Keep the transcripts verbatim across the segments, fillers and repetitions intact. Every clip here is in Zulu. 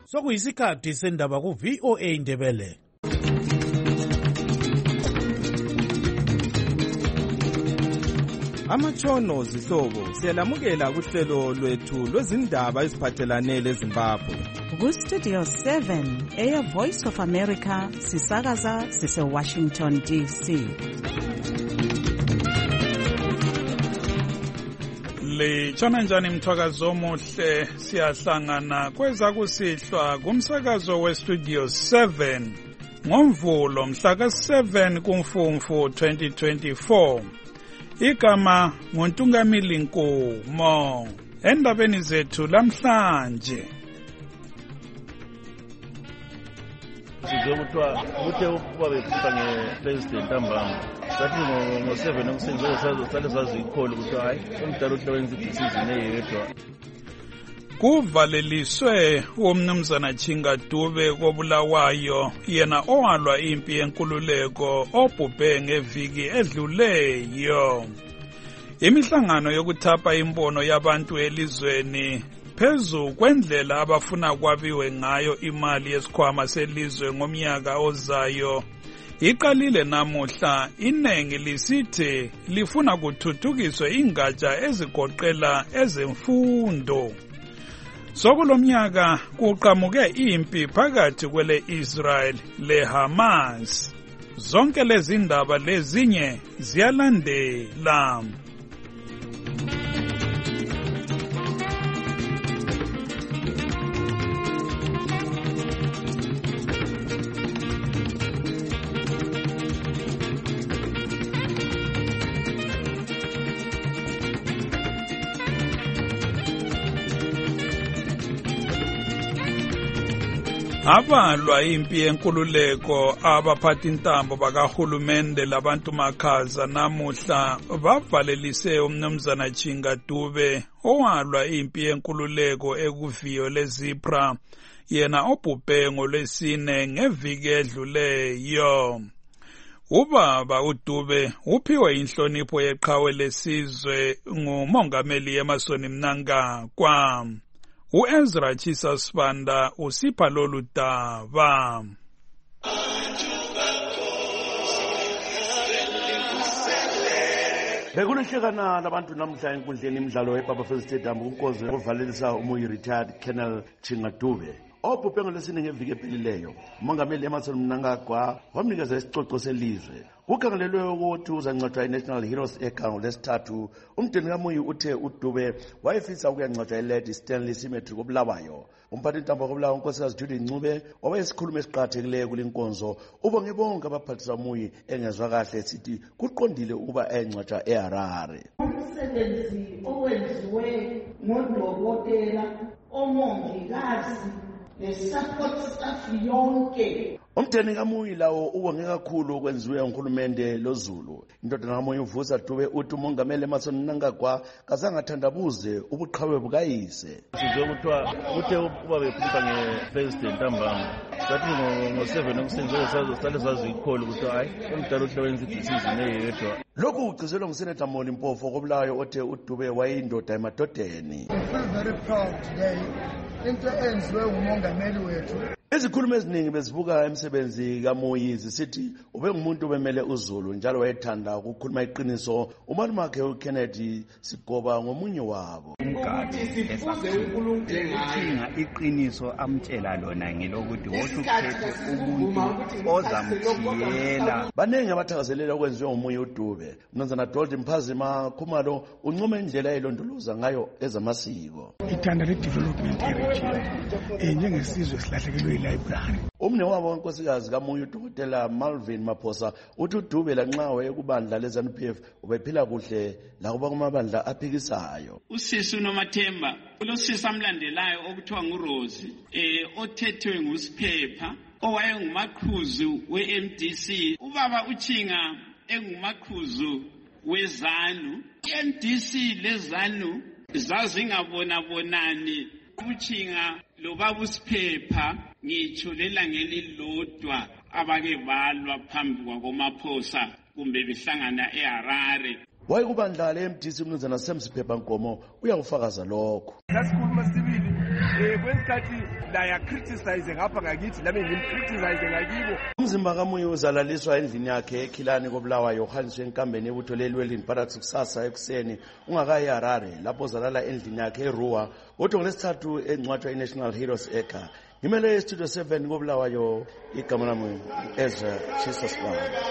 Sokuyisikhathi sendaba ku V O A Ndebele. Amatshono zihlobo siyalamukela kuhlelo lwethu lwezindaba eziphathelane leZimbabwe. Ku Studio seven eya Voice of America sisakaza sise Washington D C. Le chana njani mthwakazo omuhle siyahlangana kweza kusihlwa kumsakazo we Studio seven ngomvulo mhla ka seven kuMfumfu twenty twenty-four. Igama nguNtungamili Nkomo. Endabeni zethu lamhlanje sizokuthiwa kuthe ukuba bekhipha nge-president ambamba sathi ngo-seven ekuseni sale sazikhole ukuthi hayi umdala uthi wenza idecision eyedwa. Kuvaleliswe umnumzana Chinga Dube koBulawayo yena owalwa impi yenkululeko obhubhe ngeviki edluleyo. Imihlangano yokuthapha imbono yabantu elizweni phezu kwendlela abafuna kwabiwe ngayo imali yesikhwama selizwe ngomnyaka ozayo iqalile namuhla. Inengi lisithi lifuna kuthuthukiswe ingatsha ezigoqela ezemfundo. Sokulomnyaka kuqhamuke impi phakathi kwele Israel le Hamas. Zonke lezi ndaba lezinye ziyalandela. Abalwa impi yenkululeko abaphathi intambo bakahulumende labantu makhaza namuhla bavalelise umnumzana Chinga Dube owalwa impi yenkululeko ekuviyo leZipra yena obhubhe ngolwesine ngeviki edluleyo. Ubaba uDube uphiwe inhlonipho yeqhawe lesizwe ngumongameli Emmerson Mnangagwa. U-Ezra Chisa Sibanda usipha lolu daba. Bekulihlekana labantu namhla enkundleni imidlalo eBafokeng Stadium kunkozo yokuvalelisa umuyi retired Colonel Chinga Dube obhubhe ngolwesine ngeviki ephelileyo. Umongameli Emmerson Mnangagwa wamnikeza isicoco selizwe. Ukhangelelwe ukuthi uzangcwatshwa iNational Heroes egango lesithathu. Umdeni kamuyi uthe uDube wayefisa ukuyangcwatshwa eLady Stanley Cemetery koBulawayo. Umphathi intambo koBulawayo unkosikazi Judy Ncube owayesikhuluma esiqhathekileyo kule nkonzo ubonge bonke abaphathisa umuyi engezwa kahle sithi kuqondile ukuba engcwatshwa eHarare. Umsebenzi owenziwe ngodokotela, omongikazi le-support staff yonke. Umdeni kamuyi lawo ubonge kakhulu okwenziwe nguhulumende loZulu. Indodana kamuyi uVusa Dube uthi umongameli Emmerson Mnangagwa kazangathandabuze ubuqhawe bukayise. Sizokuthiwa kuthe ukuba bekhipha nge-president ambamba sathi ngo-seven ekuseni sale sazikhole ukuthi hayi umdala uthi wenza idecision eyedwa. Lokhu kugcizelwa nguSenator Moli Mpofu koBulawayo othe uDube wayeyindoda emadodeni. I feel very proud today into enziwe ngumongameli wethu. Izikhulumo eziningi bezibuka emsebenzi kamuyi zisithi ube ngumuntu obemele uZulu njalo wayethanda ukukhuluma iqiniso. Umalumakhe uKennedy Sigoba ngomunye wabo. Ukuthi sifuze uNkulunkulu ngayo iqiniso amtshela lona ngelokuthi wosukhethe umuntu ozamthiyela. Banenge abathakazelela okwenziwe ngomunye uDube. Mnumzana Donald Mphazima Khumalo uncoma indlela elondoloza ngayo ezamasiko. Ithanda le development region enjengesizwe silahlekelwe library. Umne wabo wenkosikazi kamuyi uDokotela Malvin Maphosa uthi uDube lanxa wayekubandla leZANU P F ubephila kuhle la kuba kumabandla aphikisayo. Usisi uNomathemba ulosisi amlandelayo okuthiwa nguRose eh othethwe nguSiphepha owayengumaqhuzu we-M D C. Ubaba uChinga engumaqhuzu weZANU. I-M D C leZANU zazingabona bonani. UChinga lo baba uSiphepha ngitsho lelangeli lodwa abake balwa phambi kwakomaphosa kumbe behlangana eHarare. Wayekubandla le-M D C umnumzana Sam Siphepha Nkomo uyakufakaza lokho. Lasikhuluma sibili um kwesikhathi la ya-criticize ngapha ngakithi lami ngim-criticize ngakibo. Umzimba kaMuyi uzalaliswa endlini yakhe ekhilani koBulawayo uhanjiswe enkambeni ebuthole elwelini phakathi kusasa ekuseni ungakayi eHarare lapho uzalala endlini yakhe eRuwa kodwa ngolesithathu engcwatshwa i-National Heroes Acre. Ngimele estudio seven koBulawayo igama lami Ezra Chisas Baba.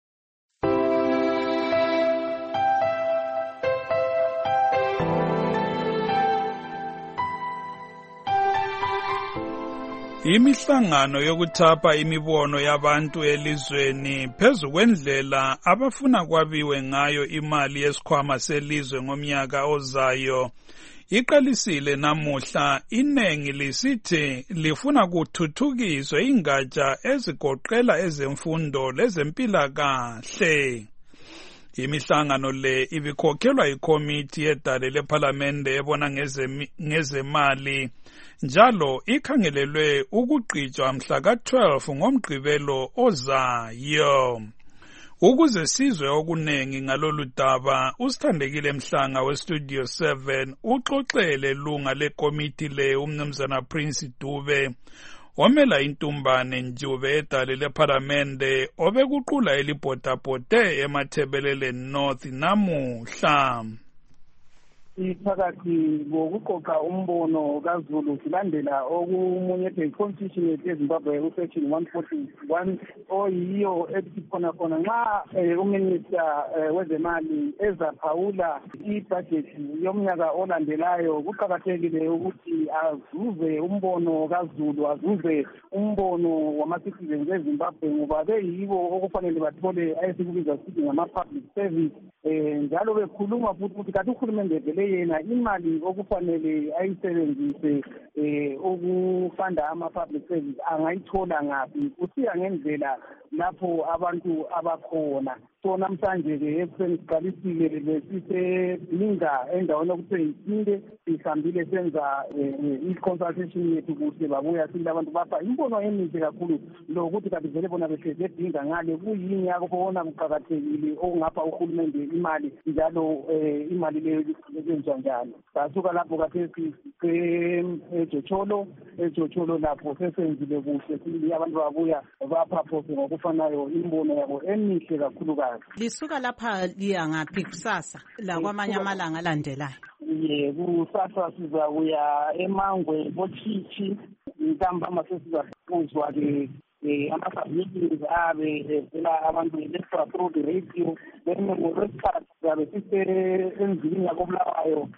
Imihlangano yokuthapha imibono yabantu elizweni phezu kwendlela abafuna kwabiwe ngayo imali yesikhwama selizwe ngomnyaka ozayo iqalisile namuhla. Inengi lisithi lifuna kuthuthukiswe ingatsha ezigoqela ezemfundo lezempilakahle. Imihlangano le ibikhokhelwa ikomiti yedale lephalamende ebona ngezemali njalo ikhangelelwe ukugqitshwa mhla ka twelve ngomgqibelo ozayo. Ukuze sizwe okunengi ngalolu daba, usithandekile Mhlanga westudio seven uxoxele lunga lekomiti le umnumzana Prince Dube omela intumbane Njube edale lephalamende obekuqula elibhodabhode emathebeleleni North namuhla. Iphakathi ngokuqoqa umbono kaZulu silandela okumunyethe i-constitution yeZimbabwe usection one forty-one oyiyo ethi khona khona nxa uminister wezemali ezaphawula i-budget yomnyaka olandelayo kuqakathekile ukuthi azuze umbono kaZulu, azuze umbono wama-citizens eZimbabwe ngoba beyibo okufanele bathole ayesikubiza sithi ngama-public service. Njalo bekhuluma futhi ukuthi kanti uhulumende vele yena imali okufanele ayisebenzise ukufanda ama-public service angayithola ngaphi kusiya ngendlela lapho abantu abakhona. So namhlanje-ke ekuseni siqalisile besisebinga endaweni okuthiwa yisinde sihambile senza i-consultation yethu kuhle babuya sile abantu bapha imbono emihle kakhulu lokuthi kanti vele bona behlezi ebhinga ngale kuyini yakubona kuqakathekile okungapha uhulumende imali njalo imali leyo yenziwa njalo. Sasuka lapho kathesi eJocholo eJocholo lapho sesenzile kuhle sile abantu babuya baphaphoze ngokufanayo imbono yabo emihle kakhulukazi. Lisuka lapha liya ngaphi kusasa la kwamanye amalanga alandelayo? Ye kusasa sizakuya eMangwe bochichi intambama sesizakuzwa ke ama-meetings abe evela abantu electoral through the radio. Then ngolwesithathu sizabe sisendlini yakoBulawayo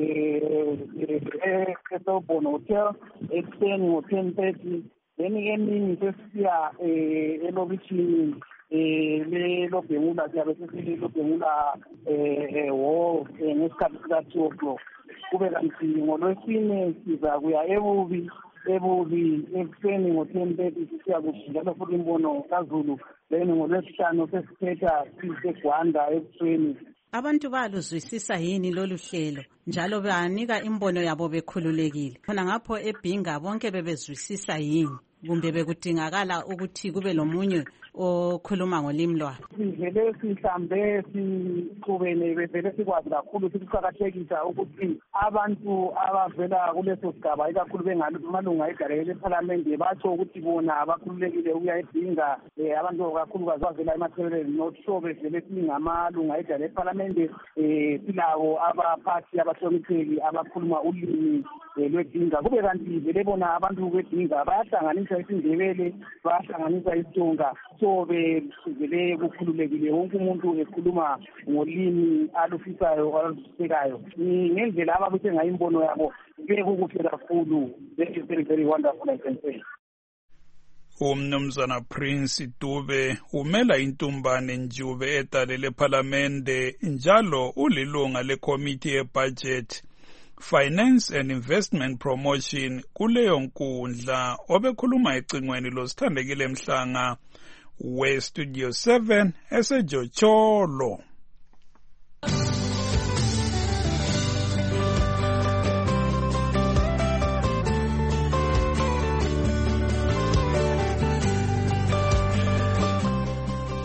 eSelbourne Hotel ekuseni ngo-ten thirty. Then emini sesiya elokishini lelobhengula siyabe sesilelobhengula wo ngesikhathi sika-two o'clock. Kube kanti ngolwesine siza kuya ebubi ebubi ekuseni ngo-ten thirty sisiya kuthi njalo futhi imbono kaZulu. Then ngolwesihlanu sesithetha siseGwanda ekuseni. Abantu baluzwisisa yini lolu hlelo njalo banika imbono yabo bekhululekile? Khona ngapho ebhinga bonke bebezwisisa yini kumbe bekudingakala ukuthi kube lomunye okhuluma ngolimi lwabo? Sivele sihlambe siqhubene bevele sikwazi kakhulu sikuqakathekisa ukuthi abantu abavela kuleso sigaba ikakhulu bengamalunga edale lephalamende batsho ukuthi bona abakhululekile ukuya ebhinga. Abantu kakhulukazi bavela emathebeleni North Shore bevele singamalunga edale lephalamende silabo abaphathi abahlonipheki abakhuluma ulimi lwedinga. Kube kanti vele bona abantu bedinga bayahlanganisa isiNdebele bayahlanganisa isiTonga. So bevele kukhululekile wonke umuntu ekhuluma ngolimi alufisayo aluzwisekayo ngendlela ababuthe ngayo imbono yabo bekukuhle kakhulu. That is very very wonderful, I can say. Umnumzana Prince Dube umela intumbane Njube edale lephalamende njalo ulilunga lekomiti yebudget, Finance and Investment Promotion kuleyo nkundla obekhuluma ecingweni losithandekile Mhlanga we Studio seven eseJocholo.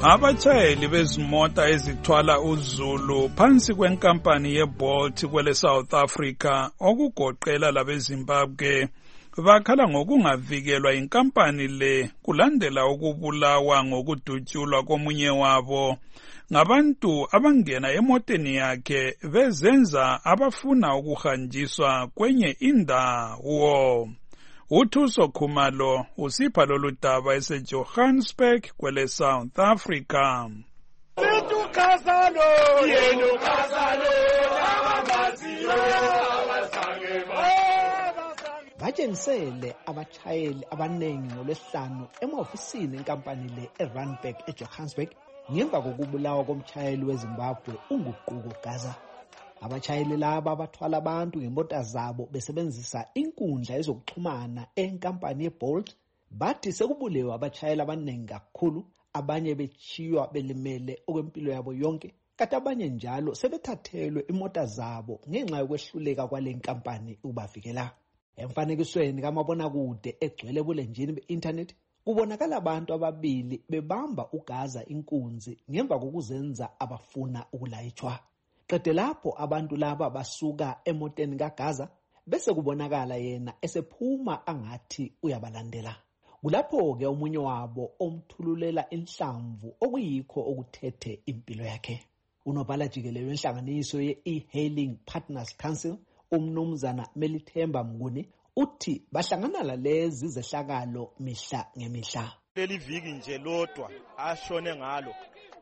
Abatshayeli bezimota ezithwala uzulu phansi kwenkampani yeBolt kwele South Africa okugoqela labeZimbabwe bakhala ngokungavikelwa inkampani le kulandela ukubulawa ngokudutshulwa komunye wabo ngabantu abangena emoteni yakhe bezenza abafuna ukuhanjiswa kwenye indawo. Uthuso Khumalo usipha lolu daba eseJohannesburg kwele South Africa. Batshengisele abatshayeli abanengi ngolwesihlanu emahofisini enkampani le eRandburg eJohannesburg ngemva kokubulawa komtshayeli weZimbabwe uNguquko Gaza. Abatshayeli laba bathwala abantu ngemota zabo besebenzisa inkundla ezokuxhumana enkampani yeBolt bathi sekubulewe abatshayeli abanengi kakhulu, abanye bechiywa belimele okwempilo yabo yonke, kanti abanye njalo sebethathelwe imota zabo ngenxa yokwehluleka kwale nkampani ukubavikela. Emfanekisweni kamabonakude egcwele bulenjini be-internet kubonakala abantu ababili bebamba uGaza inkunzi ngemva kokuzenza abafuna ukulayitshwa. Qede lapho abantu laba basuka emoteni kaGaza bese kubonakala yena esephuma angathi uyabalandela. Kulapho ke omunye wabo omthululela inhlamvu okuyikho okuthethe impilo yakhe. Unobhala jikelele wenhlanganiso ye-E-Hailing Partners Council umnumzana Melithemba Mnguni uthi bahlangana lalezi zehlakalo mihla ngemihla. Leli viki nje lodwa ashone ngalo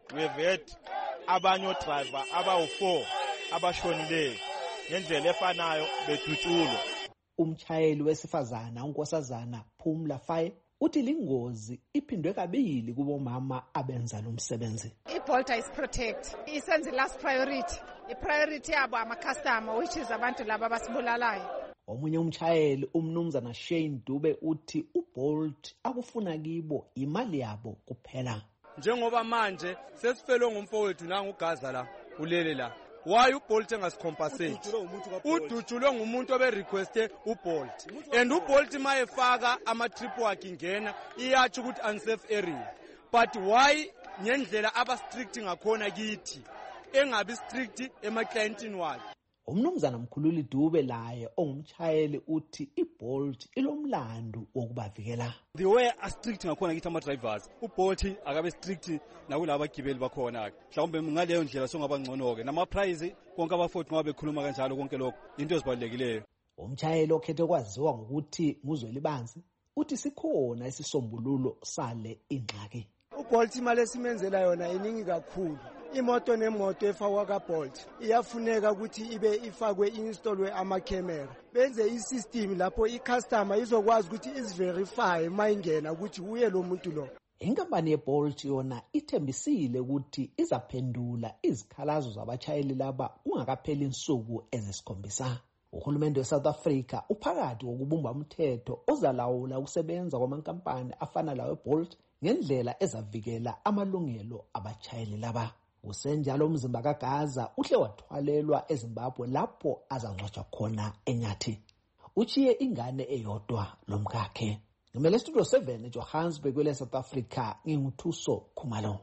wevet abanye odriver abawu four abashonileyo ngendlela efanayo bedutshulwa. Umtshayeli wesifazana unkosazana Phumla Faye uthi lingozi iphindwe kabili kubomama abenza lo msebenzi. iBolt is protect isenze last priority. I-priority yabo ama-customer which is abantu laba abasibulalayo. Omunye umtshayeli umnumzana Shane Dube uthi uBolt akufuna kibo imali yabo kuphela. Njengoba manje sesifelwe ngumfowethu nanguGaza la ulele la, why uBolt engasicompensate? Udutshulwe ngumuntu oberequeste uBolt and uBolt mayefaka ama-trip wakhe ingena iyathi ukuthi unsafe area, but why ngendlela aba-strict ngakhona kithi engabi strict ema-clientini wakhe? Umnumzana Mkhululi Dube laye ongumtshayeli uthi iBolt ilomlando wokubavikela. The way a strict ngakhona kithi ama-drivers uBolt akabe strict nakulabo abagibeli bakhona ke mhlawumbe ngaleyo ndlela songaba ngcono ke nama-price konke abafowethu ngoba bekhuluma kanjalo konke lokho into ezibalulekileyo. Umtshayeli okhethe kwaziwa ngokuthi nguzwelibanzi uthi sikhona isisombululo sale ingxaki. uBolt imali esimenzela yona iningi kakhulu. Imoto nemoto efakwa kaBolt iyafuneka ukuthi ibe ifakwe installwe ama-camera, benze i-system lapho i-customer izokwazi ukuthi iziverify mayingena ukuthi uye lo muntu lo. Inkampani yeBolt yona ithembisile ukuthi izaphendula izikhalazo zabatshayeli laba ungakapheli insuku ezisikhombisa. Uhulumende weSouth Africa uphakathi kokubumba umthetho ozalawula ukusebenza kwamankampani afana lawo eBolt ngendlela ezavikela amalungelo abatshayeli laba. Kusenjalo umzimba kaGaza uhle wathwalelwa eZimbabwe lapho azangcwatshwa khona eNyathi. Uchiye ingane eyodwa lomkakhe. Ngimele Studio seven eJohannesburg kwele South Africa nginguthuso Khumalo.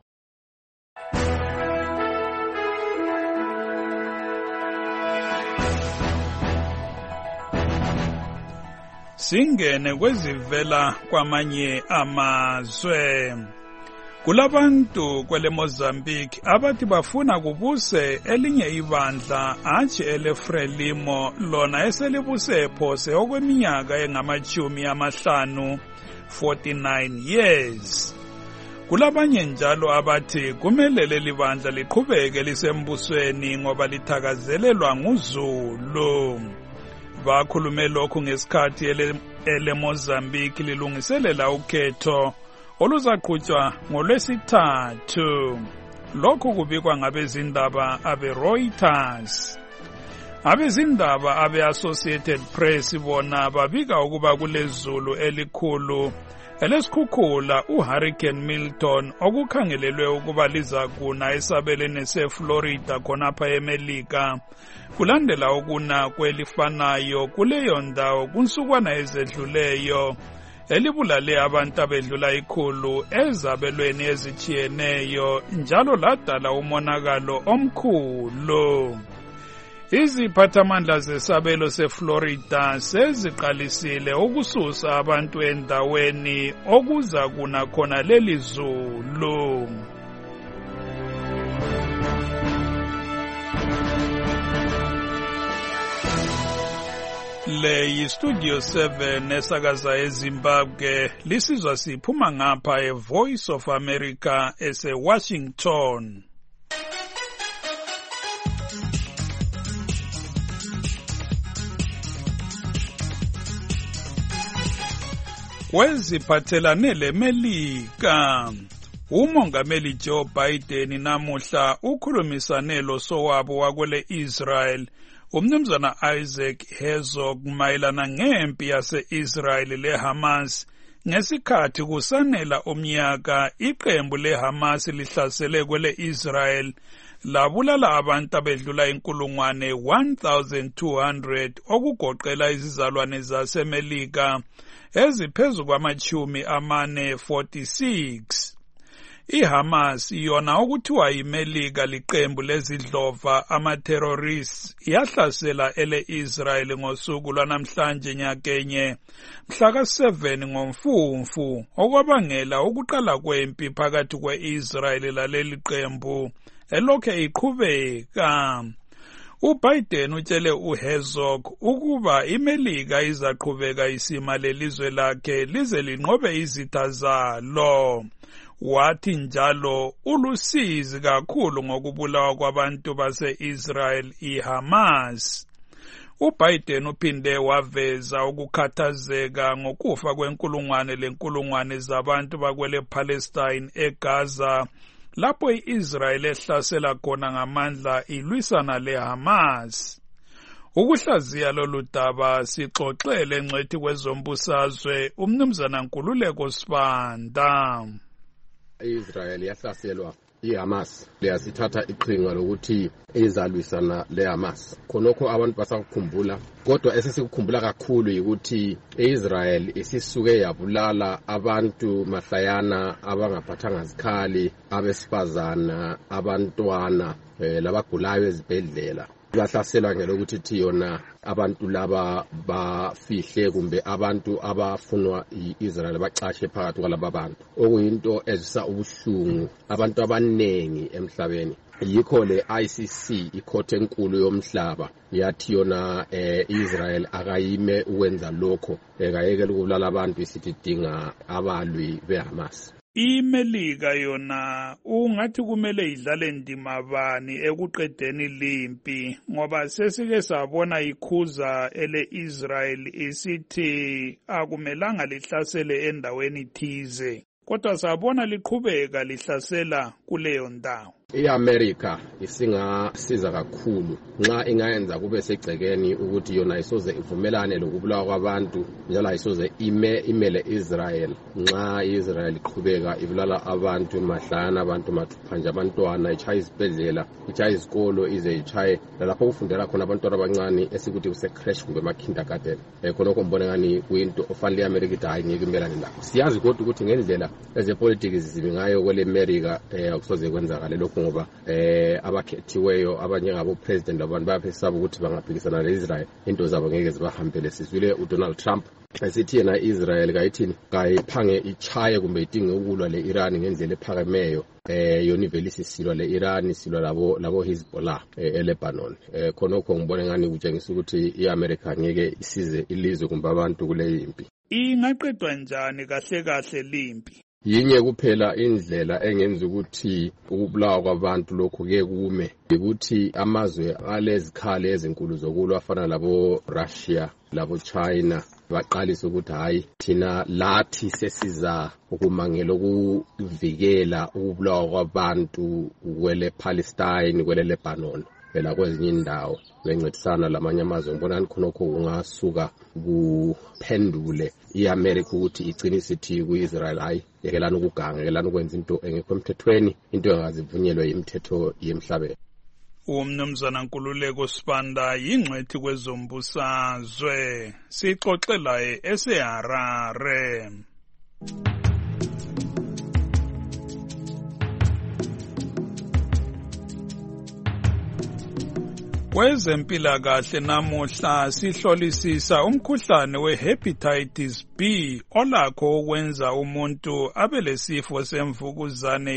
Singene kwezivela kwamanye amazwe. Kulabantu kwele Mozambique abathi bafuna kubuse elinye ibandla athi eleFrelimo lona eselibuse phose okweminyaka engamachumi amahlanu forty-nine years. Kulabanye njalo abathi kumele leli bandla liqhubeke lisembusweni ngoba lithakazelelwa nguZulu. Bakhulume lokhu ngesikhathi ele, ele Mozambique lilungiselela ukhetho oluzaqhutshwa ngolwesithathu. Lokhu kubikwa ngabezindaba abe-Reuters. Abezindaba abe-Associated Press bona babika ukuba kulezulu elikhulu elesikhukhula uHurricane Milton okukhangelelwe ukuba lizakuna esabeleni seFlorida khonapha eMelika kulandela ukuna kwelifanayo kuleyo ndawo kunsukwana ezedluleyo elibulale abantu abedlula ikhulu ezabelweni ezitshiyeneyo njalo ladala umonakalo omkhulu. Iziphathamandla zesabelo seFlorida seziqalisile ukususa abantu endaweni okuza kuna khona leli zulu. Le yiStudio seven esakaza eZimbabwe, lisizwa siphuma ngapha eVoice of America ese-Washington. Kweziphathelane leMelika, umongameli Joe Biden namuhla ukhulumisane losowabo wakwele Israel umnumzana Isaac Herzog mayelana ngempi yase-Israel le-Hamas ngesikhathi kusanela umnyaka iqembu le-Hamas lihlasele kwele Israel labulala abantu abedlula inkulungwane one thousand two hundred okugoqela izizalwane zaseMelika eziphezu kwamachumi amane forty-six. IHamas yona okuthiwa yiMelika liqembu lezidlova ama-terrorists yahlasela ele-Israel ngosuku lwanamhlanje nyakenye mhla ka seven ngoMfumfu okwabangela ukuqala kwempi phakathi kwe-Israel laleli qembu elokhe iqhubeka. uBiden utshele uHerzog ukuba iMelika izaqhubeka isima lelizwe lakhe lize linqobe izitha zalo. Wathi njalo ulusizi kakhulu ngokubulawa kwabantu base-Israel iHamas. uBiden uphinde waveza ukukhathazeka ngokufa kwenkulungwane lenkulungwane zabantu bakwele Palestine eGaza lapho i-Israel ehlasela khona ngamandla ilwisana leHamas. Ukuhlaziya lolu daba sixoxele ngcwethi kwezombusazwe umnumzana Nkululeko Sibanda. Israel yahlaselwa iHamas leyasithatha iqhinga lokuthi izalwisana leHamas. Khonokho abantu basakukhumbula, kodwa esesikukhumbula kakhulu ukuthi iIsrael isisuke yabulala abantu mahlayana abangaphathanga zikhali, abesifazana, abantwana, eh, labagulayo ezibhedlela. Bahlasela ngelokuthi thi yona abantu laba bafihle kumbe abantu abafunwa iIsrael bacashe phakathi kwalaba bantu, okuyinto ezisa ubuhlungu abantu abanengi emhlabeni. Yikho le I C C ikhothe enkulu yomhlaba yathi yona eh, Israel akayime ukwenza lokho, ekayekela ukubulala abantu isithi dinga abalwi beHamas. IMelika yona ungathi kumele idlale ndima bani ekuqedeni limpi, ngoba sesike sabona ikhuza ele-Israel isithi akumelanga lihlasele endaweni thize, kodwa sabona liqhubeka lihlasela kuleyo ndawo. IAmerica isingasiza kakhulu nxa ingayenza kube segcekeni ukuthi yona isoze ivumelane lokubulawa kwabantu njalo isoze ime imele Israel nxa Israel iqhubeka ibulala abantu mahlana, abantu mathupha abantwana, ichaya izibhedlela, ichaya izikolo, ize ichaye lapho kufundela khona abantwana abancane esikuthi kuse crash kumbe ma kindergarten. Eh khonokho mbone ngani kuyinto ofanele iAmerica ithi hayi ngeke imelane lakho. Siyazi kodwa ukuthi ngendlela ezepolitics zizingayo kwele America eh akusoze kwenzakale lokho ngoba eh abakhethiweyo abanye ngabo president abantu bayaphesaba ukuthi bangaphikisana neIsrael, into zabo ngeke zibahambele. Sizwile uDonald Trump esithi yena Israel kayithini kayiphange ichaye kumbe idinge ukulwa leIran ngendlela ephakemeyo, eh yona ivelisi silwa leIran silwa labo labo Hezbollah eh, eLebanon. Eh khonokho ngibone ngani kutshengisa ukuthi iAmerica ngeke isize ilizwe kumbe abantu kule impi. Ingaqedwa njani kahle kahle limpi? Yinye kuphela indlela engenza ukuthi ukubulawa kwabantu lokho ke kume ukuthi amazwe alezikhali ezinkulu zokulwa afana labo Russia labo China baqalisa ukuthi hayi thina lathi sesiza ukumangela ukuvikela ukubulawa kwabantu kwele Palestine kwele Lebanon phela kwezinye indawo bencedisana lamanye amazwe. Ngibona khonokho ungasuka kuphendule iAmerica ukuthi iqinise ithi kuIsrael hayi yekelana ukuganga, yekelana ukwenza into engekho emthethweni, into engazivunyelwe yimithetho yemhlabeni. Umnumzana Nkululeko Sibanda yingcwethi kwezombusazwe. Sixoxela eseHarare. Kwezempilakahle namuhla sihlolisisa umkhuhlane we-hepatitis B olakho ukwenza umuntu abe lesifo semvukuzane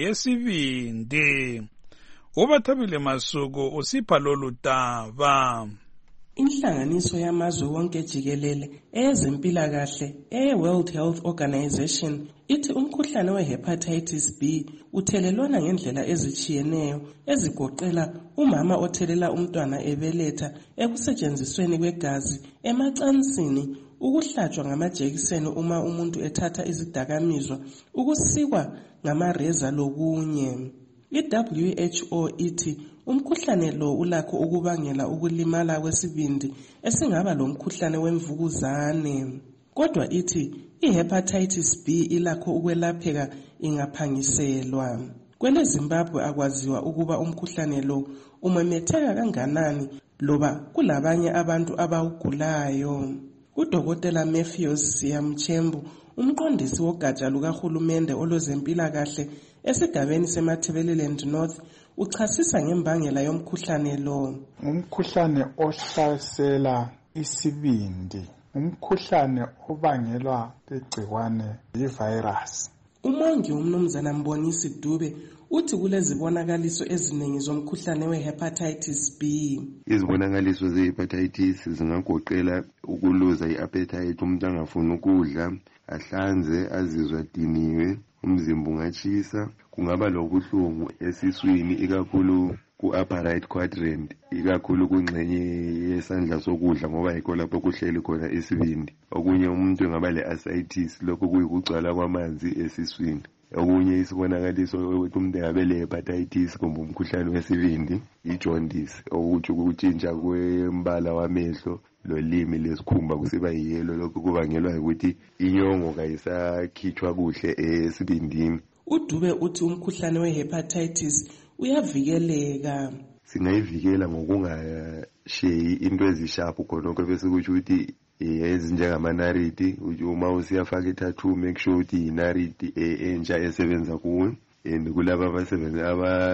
yesibindi. Ubathabile Masuku usipha lolu daba. Inhlanganiso yamazwe wonke jikelele eyezempilakahle e-World Health Organization ithi umkhuhlane we-hepatitis B uthelelwana ngendlela ezitshiyeneyo ezigoqela umama othelela umntwana ebeletha, ekusetshenzisweni kwegazi, emacansini, ukuhlatshwa ngamajekiseni uma umuntu ethatha izidakamizwa, ukusikwa ngamareza lokunye. I-W H O ithi umkhuhlane lo ulakho ukubangela ukulimala kwesibindi esingaba lomkhuhlane wemvukuzane. Kodwa ithi i-hepatitis B ilakho ukwelapheka ingaphangiselwa. Kwele Zimbabwe akwaziwa ukuba umkhuhlane lo umemetheka kanganani loba kulabanye abantu abawugulayo. Udokotela Matthews Siyamchembu, umqondisi wogatsha lukahulumende olwezempilakahle esigabeni seMatabeleland North, uchasisa ngembangela yomkhuhlane lo. Umkhuhlane ohlasela isibindi, umkhuhlane obangelwa ligciwane ivirus. Umongi umnumzana Mbonisi Dube uthi kulezibonakaliso eziningi zomkhuhlane we-hepatitis B. Izibonakaliso ze-hepatitis zingagoqela ukuluza i-appetite, umuntu angafuni ukudla, ahlanze, azizwe adiniwe, umzimba ungatshisa, kungaba lobuhlungu esiswini ikakhulu ku-upper right quadrant, ikakhulu kungxenye yesandla sokudla ngoba yikho lapho kuhleli khona isibindi. Okunye umuntu engaba le-ascites, lokho kuyikugcwala kwamanzi esiswini. Okunye isibonakaliso ukuthi umuntu engabe le-hepatitis kumbe umkhuhlane wesibindi, i-jaundice, okuthi ukutshintsha kwembala wamehlo lolimi lesikhumba kusiba yiyelo, lokho kubangelwa ukuthi inyongo kayisakhitshwa kuhle esibindini. uDube uthi umkhuhlane we-hepatitis uyavikeleka. Singayivikela ngokungasheyi into ezisharp khonokho bese kuthi ukuthi ezinjengamanariti, uma usiyafaka i-tattoo make sure ukuthi inariti entsha esebenza kuwe. And kulaba abasebenza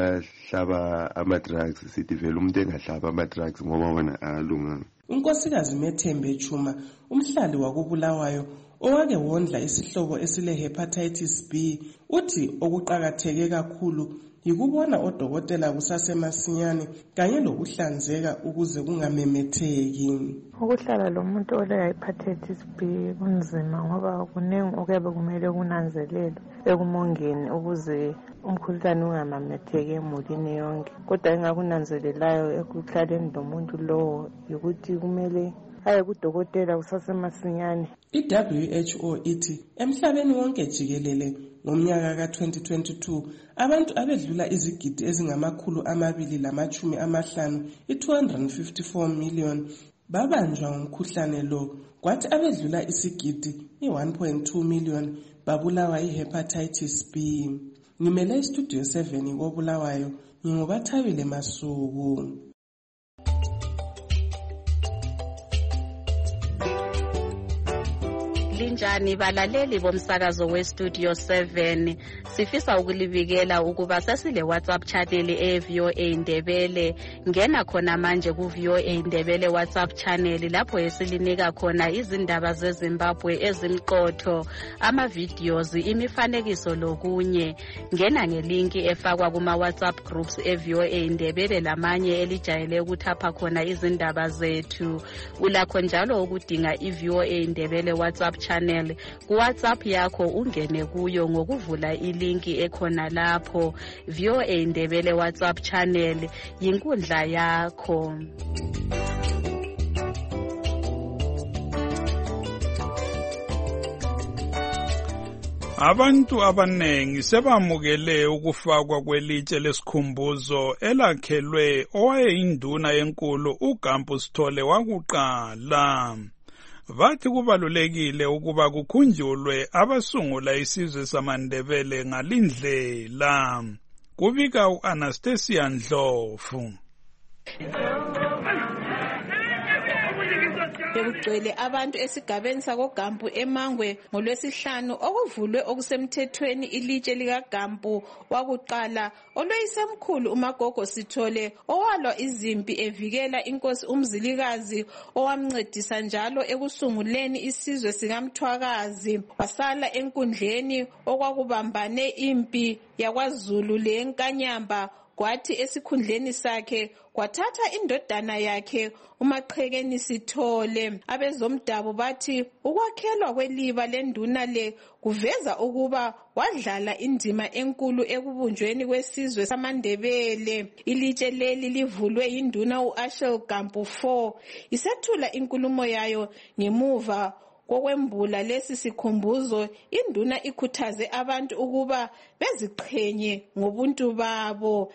abahlaba ama-drugs, sithi vele umuntu engahlaba ama-drugs ngoba wona alunganga. Unkosikazi Methembe Chuma, umhlali wakubulawayo owake wondla isihlobo esile-hepatitis B, uthi okuqakatheke kakhulu yikubona odokotela kusasemasinyane kanye lokuhlanzeka ukuze kungamemetheki. Ukuhlala lo muntu ole-hepatitis B kunzima ngoba kuningi okuyabe kumele kunanzelelwe ekumongeni ukuze umkhuhlane ungamametheki emulini yonke. Kodwa engakunanzelelayo ekuhlaleni lomuntu lowo yikuthi kumele aye kudokotela kusasemasinyane. I-W H O ithi emhlabeni wonke jikelele ngomnyaka ka twenty twenty-two abantu abedlula izigidi ezingamakhulu amabili lamachumi amahlanu i-two hundred fifty-four million babanjwa ngumkhuhlane lo, kwathi abedlula isigidi i-one point two million babulawa i-hepatitis B. Ngimele istudio seven kobulawayo, ngingubathabile Masuku. Linjani balaleli bomsakazo we-Studio seven, sifisa ukulibikela ukuba sesile WhatsApp channel e-V O A Ndebele. Ngena khona manje ku-V O A Ndebele WhatsApp channel lapho esilinika khona izindaba zeZimbabwe ezimqotho, ama-videos, imifanekiso lokunye. Ngena ngelinki efakwa kuma-WhatsApp groups e-V O A Ndebele lamanye elijayele ukuthapha khona izindaba zethu. Ulakho njalo ukudinga i-V O A Ndebele WhatsApp channel ku WhatsApp yakho, ungene kuyo ngokuvula ilinki ekhona lapho. V O A Ndebele WhatsApp channel yinkundla yakho. Abantu abanengi sebamukele ukufakwa kwelitshe lesikhumbuzo elakhelwe owayeyinduna enkulu uGampu Sithole wakuqala. Bathi kubalulekile ukuba kukhunjulwe abasungula isizwe samaNdebele ngalindlela. Kubika u-Anastasia Ndlovu. Bekugcwele abantu esigabeni sakoGampu eMangwe ngolwesihlanu okuvulwe okusemthethweni ilitshe likaGampu wakuqala oloyisemkhulu uMagogo Sithole owalwa izimpi evikela inkosi uMzilikazi owamncedisa njalo ekusunguleni isizwe sikaMthwakazi. Wasala enkundleni okwakubambane impi yakwaZulu leNkanyamba, kwathi esikhundleni sakhe kwathatha indodana yakhe uMaqhekeni Sithole. Abezomdabu bathi ukwakhelwa kweliba lenduna le kuveza ukuba wadlala indima enkulu ekubunjweni kwesizwe samaNdebele. Ilitshe leli livulwe yinduna uAshel Gampu four isethula inkulumo yayo ngemuva kokwembula lesi sikhumbuzo. Induna ikhuthaze abantu ukuba beziqhenye ngobuntu babo.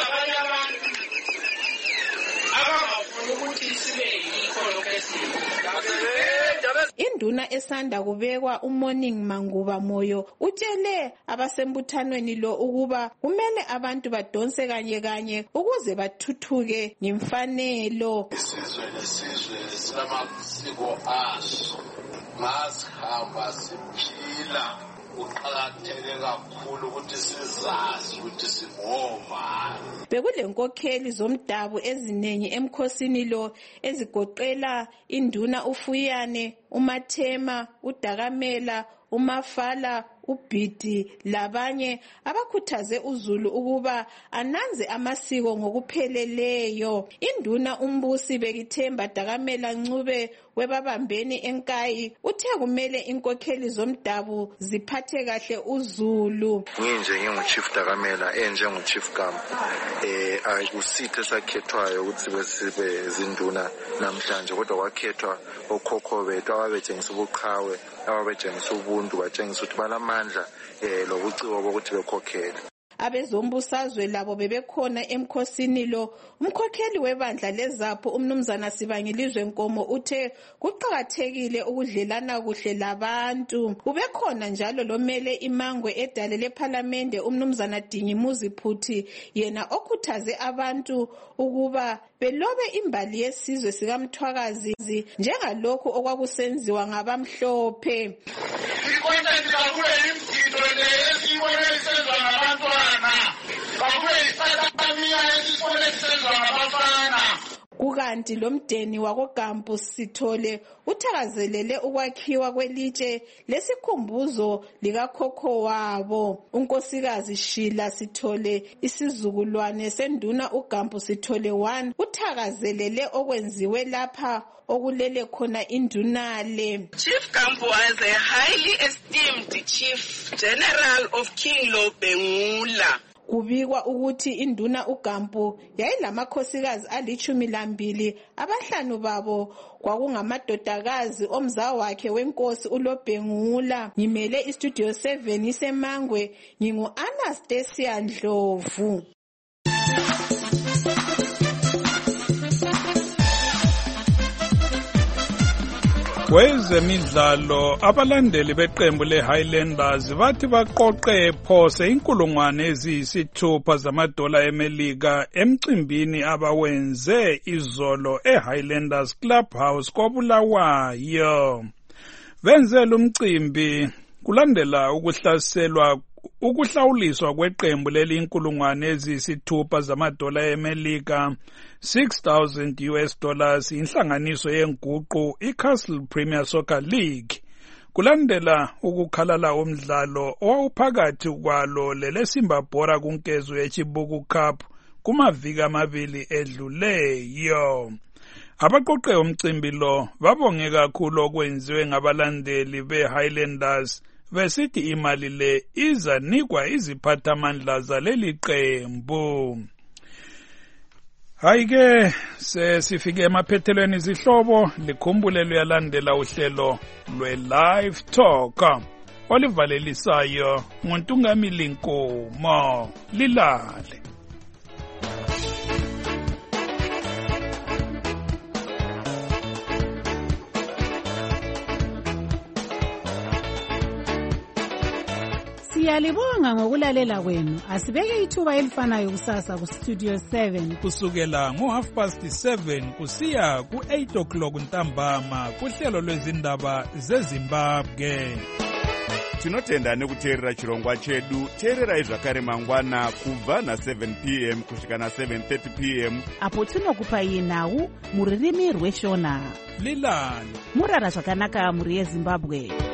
Induna esanda kubekwa uMorning Manguba Moyo utshele abasembuthanweni lo ukuba kumele abantu badonse kanye kanye ukuze bathuthuke ngemfanelo. Isizwe lesizwe sinamasiko aso, masihamba siphila. Kuqakatheke kakhulu ukuthi sizazi ukuthi singobani. Bekule nkokheli zomdabu eziningi emkhosini lo ezigoqela induna uFuyane, uMathema, uDakamela, uMafala, uBhidi labanye abakhuthaze uZulu ukuba ananze amasiko ngokupheleleyo. Induna uMbusi Bekithemba Dakamela Ncube webabambeni eNkayi uthe kumele inkokheli zomdabu ziphathe kahle uZulu. Nginje nginguChief Dakamela enje nguChief Gampu eh akusithe sakhethwayo ukuthi sibe zinduna namhlanje, kodwa kwakhethwa okhokho bethu ababetshengisa ubuqhawe, ababetshengisa ubuntu, batshengisa ukuthi balamandla eh lobuciko bokuthi bekhokhele. Abezombusazwe labo bebekhona emkhosini lo. Umkhokheli webandla lezapho uMnumzana Sibangilizwe Nkomo uthe kuqhakathekile ukudlelana kuhle labantu. Ubekhona njalo lomele iMangwe edale leParliament uMnumzana Dingimuzi Phuthi, yena okhuthaze abantu ukuba belobe imbali yesizwe sikaMthwakazi njengalokho okwakusenziwa ngabamhlophe. Ikonta ndikakule imgidi lesibone isenzwa ngabantwana. Kakule isatamiya esibone isenzwa ngabafana. Kukanti lomdeni wakoGampu Sithole uthakazelele ukwakhiwa kwelitshe lesikhumbuzo likakhokho wabo. Unkosikazi Shila Sithole, isizukulwane senduna uGampu Sithole one, uthakazelele okwenziwe lapha okulele khona indunale. Chief Gampu was a highly esteemed Chief General of King Lobengula. Kubikwa ukuthi induna uGampu yayilamakhosikazi alichumi lambili, abahlanu babo kwakungamadodakazi omzawa wakhe wenkosi uLobengula. Ngimele iStudio seven iseMangwe, ngingu Anastasia Ndlovu. Kwezemidlalo, abalandeli beqembu leHighlanders bathi baqoqe phose inkulungwane eziyisithupha zamadola eMelika emcimbini abawenze izolo eHighlanders Clubhouse koBulawayo. Benzela umcimbi kulandela ukuhlaselwa ukuhlawuliswa kweqembu leli inkulungwane eziyisithupha zamadola eMelika six thousand U S dollars inhlanganiso yenguqu iCastle Premier Soccer League, kulandela ukukhalala umdlalo owawuphakathi kwalo leleSimbabhora kunkezo yeChibuku Cup kumaviki amabili edluleyo. Abaqoqe umcimbi lo babonge kakhulu okwenziwe ngabalandeli beHighlanders, besithi imali le izanikwa iziphathamandla zaleli qembu. Hayike sesifike emaphethelweni izihlobo, likhumbule luyalandela uhlelo lwe-Live Talk olivalelisayo nguNtungamili Nkomo. Lilale. Siyalibonga ngokulalela kwenu. Asibeke ithuba elifanayo kusasa ku Studio seven kusukela ngo half past seven kusiya ku eight o'clock ntambama kuhlelo lwezindaba zeZimbabwe. Tinotenda nekuteerera chirongwa chedu. Teererai zvakare mangwana kubva na seven p m kusvika na seven thirty p m apo tinokupai nhau muririmi rweshona. Lilani murara zvakanaka muri yeZimbabwe.